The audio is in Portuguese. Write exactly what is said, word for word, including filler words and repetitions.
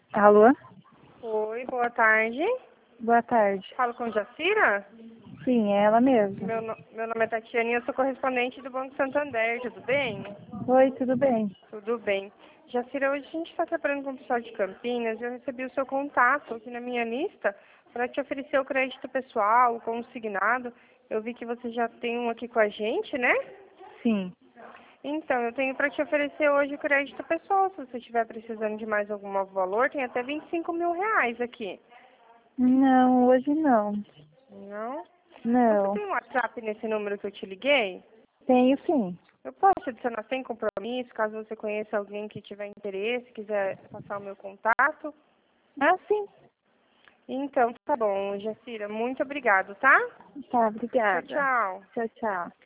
Alô? Oi, boa tarde. Boa tarde. Falo com Jacira? Sim, é ela mesma. Meu, no- meu nome é Tatiana e eu sou correspondente do Banco Santander, tudo bem? Oi, tudo bem? Tudo bem. Jacira, hoje a gente está trabalhando com o pessoal de Campinas e eu recebi o seu contato aqui na minha lista para te oferecer o crédito pessoal, o consignado. Eu vi que você já tem um aqui com a gente, né? Sim. Então, eu tenho para te oferecer hoje o crédito pessoal. Se você estiver precisando de mais algum valor, tem até vinte e cinco mil reais aqui. Não, hoje não. Não? Você Não. tem um WhatsApp nesse número que eu te liguei? Tenho sim. Eu posso adicionar sem compromisso, caso você conheça alguém que tiver interesse, quiser passar o meu contato. Ah, sim. Então, tá bom, Jacira. Muito obrigado, tá? Tá, Tchau, obrigada. tchau. Tchau, tchau.